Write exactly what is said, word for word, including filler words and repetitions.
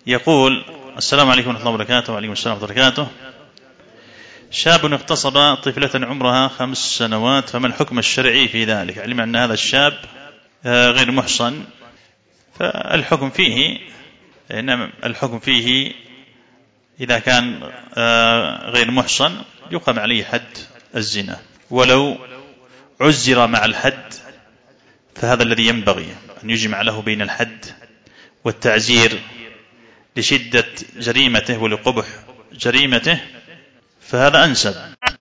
يقول: السلام عليكم ورحمة الله وبركاته. وعليكم السلام ورحمة الله وبركاته. شاب اغتصب طفلة عمرها خمس سنوات، فما الحكم الشرعي في ذلك؟ علم أن هذا الشاب غير محصن، فالحكم فيه إنما الحكم فيه إذا كان غير محصن يقام عليه حد الزنا، ولو عزر مع الحد فهذا الذي ينبغي أن يجمع له بين الحد والتعزير لشدة جريمته ولقبح جريمته، فهذا أنسب.